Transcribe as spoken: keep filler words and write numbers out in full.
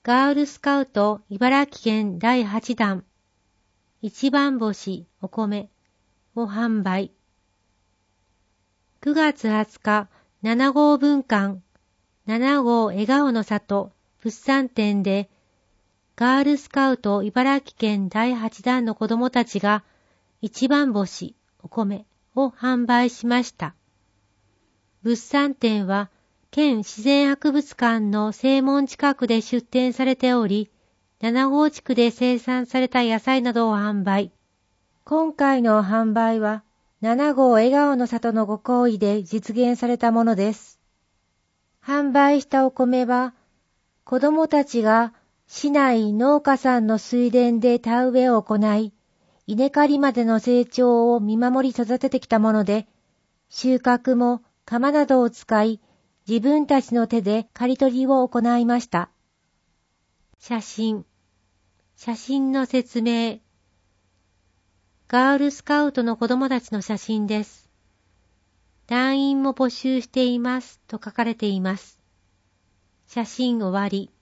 ガールスカウト茨城県だいはちだん一番星お米を販売。くがつはつか、ななごうぶんかん、ななごう笑顔の里物産展で、ガールスカウト茨城県だいはちだんの子供たちが一番星お米を販売しました。物産展は県自然博物館の正門近くで出展されており、ななごうちくで生産された野菜などを販売。今回の販売はななごう笑顔の里のご厚意で実現されたものです。販売したお米は子供たちが市内農家さんの水田で田植えを行い、稲刈りまでの成長を見守り育ててきたもので、収穫も鎌などを使い、自分たちの手で刈り取りを行いました。写真。写真の説明。ガールスカウトの子供たちの写真です。団員も募集していますと書かれています。写真終わり。